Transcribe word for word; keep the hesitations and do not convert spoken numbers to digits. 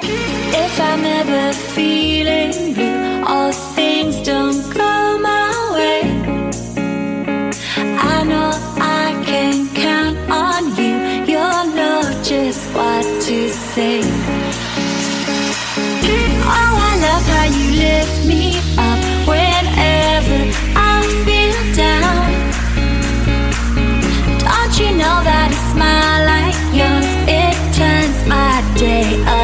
If I'm ever feeling blue or things don't go my way, I know I can count on you. You'll know just what to say. Oh, I love how you lift me up whenever I feel down. Don't you know that a smile like yours, it turns my day up?